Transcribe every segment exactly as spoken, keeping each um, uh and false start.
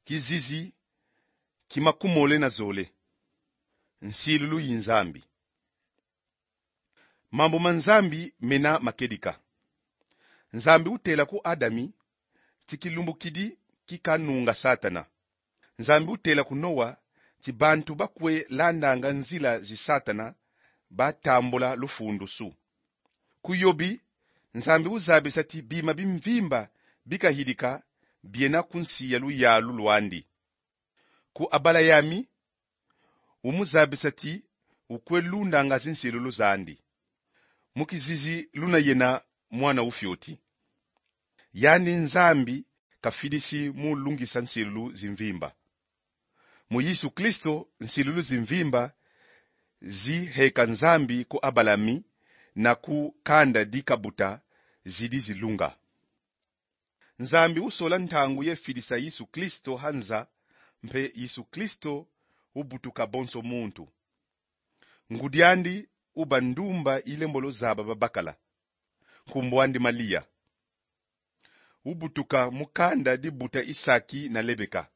kizizi kimakumole na zole nsilulu yinzambi. Mambo manzambi mena makedika. Nzambi utela ku Adami tikilumbukidi kikanunga Satana. Nzambi utela ku Noa ti bantu bakwe landanga nzila zi Satana batambula lufundusu. Ku Yobi nzambi uzabisa ti bima bimvimba bikahidika biena kunsiya luyalu luandi. Ku Abalayami umuzabisa ti ukwelunda nga zinsilulu zandi. Mukizizi luna yena mwana ufyoti. Yani nzambi kafidisi mulungisa nsilulu zimvimba. Mu Yesu Kristo nsilulu zimvimba zi heka nzambi ku Abalami na ku kanda dikabuta zidi zilunga. Nzambi usola ntangu ye fidisa Yesu Kristo hanza mpe Yesu Kristo ubutuka bonso muntu. Ngudiandi ubandumba ile mbolo zaba babakala. Kumbwandi Malia. Ubutuka mukanda dibuta Isaki na Lebeka.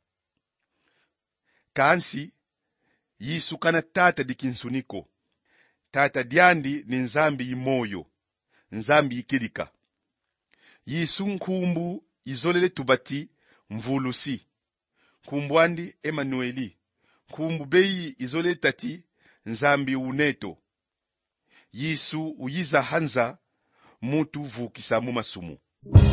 Kansi Yesu kana tata dikinsuniko. Tata diandi ni nzambi imoyo. Nzambi ikirika. Yesu nkumbu izolele tubati mvulusi. Kumbwandi Emanueli. Kumbu beyi izolele tati nzambi uneto. Yesu uyiza hanza mutu vukisa mu masumu.